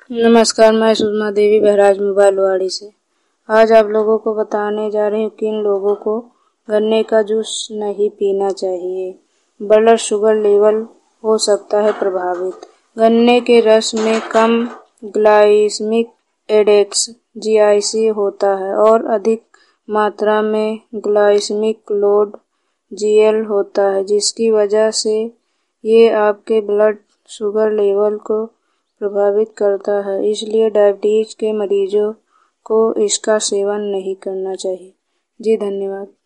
नमस्कार, मैं सुषमा देवी बहराज मोबाइलवाड़ी से। आज आप लोगों को बताने जा रही हूँ किन लोगों को गन्ने का जूस नहीं पीना चाहिए। ब्लड शुगर लेवल हो सकता है प्रभावित। गन्ने के रस में कम ग्लाइसेमिक इंडेक्स (GIC) होता है और अधिक मात्रा में ग्लाइसेमिक लोड (GL) होता है, जिसकी वजह से ये आपके ब्लड शुगर लेवल को प्रभावित करता है। इसलिए डायबिटीज के मरीजों को इसका सेवन नहीं करना चाहिए। जी धन्यवाद।